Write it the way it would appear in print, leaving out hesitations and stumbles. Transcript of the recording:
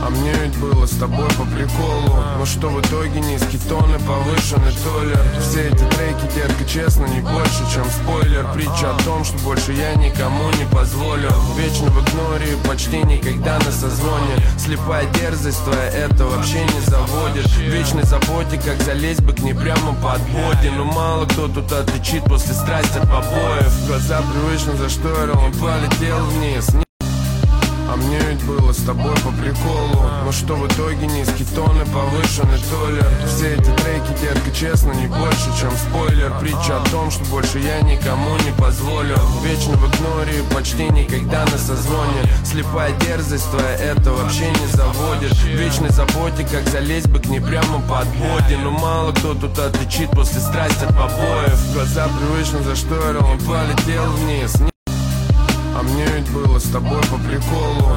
А мне ведь было с тобой по приколу. Но что в итоге? Низкий тон и повышенный толлер. Все эти треки, детка, честно, не больше, чем спойлер. Притча о том, что больше я никому не позволю. Вечно в игноре, почти никогда на созвоне. Слепая дерзость твоя это вообще не заводит. В вечной заботе, как залезть бы к ней прямо под боди. Но мало кто тут отличит после страсти от побоев. Глаза привычно заштормил, он полетел вниз. А мне ведь было с тобой по приколу. Но что в итоге? Низкий тон и повышенный толлер. Все эти треки, детка, честно, не больше, чем спойлер. Притча о том, что больше я никому не позволю. Вечно в игноре, почти никогда на созвоне. Слепая дерзость твоя это вообще не заводит. В вечной заботе, как залезть бы к ней прямо под боди. Но мало кто тут отличит после страсти от побоев. Глаза привычно заштормил, он полетел вниз. А мне ведь было с тобой по приколу.